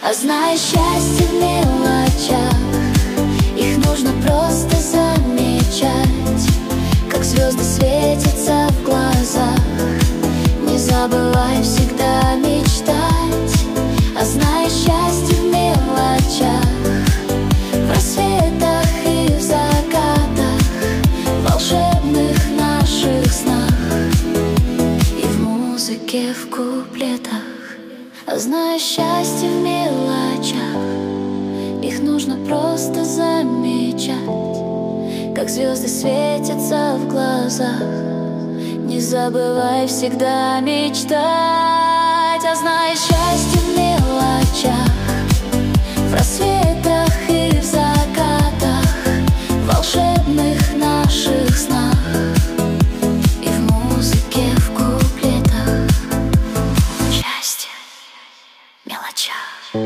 А знаешь, счастье в мелочах, их нужно просто замечать, как звезды светятся в глазах. Не забывай всегда мечтать. А знаешь, счастье в мелочах, в рассветах и в закатах, в волшебных наших снах и в музыке в куплетах. А знаешь, счастье в мелочах, их нужно просто замечать, как звезды светятся в глазах. Не забывай всегда мечтать. А знаешь, счастье в мелочах,